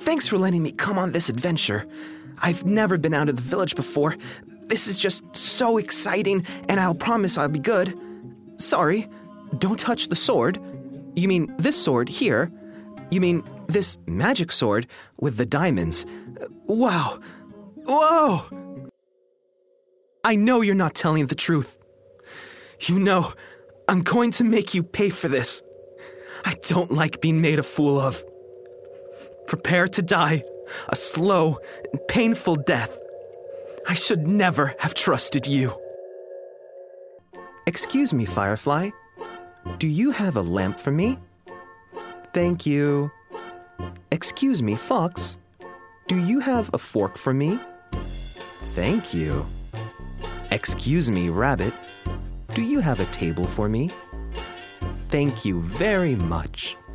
Thanks for letting me come on this adventure. I've never been out of the village before. This is just so exciting, and I'll promise I'll be good. Sorry, don't touch the sword. You mean this sword here? You mean this magic sword with the diamonds? Wow. Whoa! I know you're not telling the truth. You know, I'm going to make you pay for this. I don't like being made a fool of. Prepare to die, a slow and painful death. I should never have trusted you. Excuse me, Firefly. Do you have a lamp for me? Thank you. Excuse me, Fox. Do you have a fork for me? Thank you. Excuse me, Rabbit. Do you have a table for me? Thank you very much.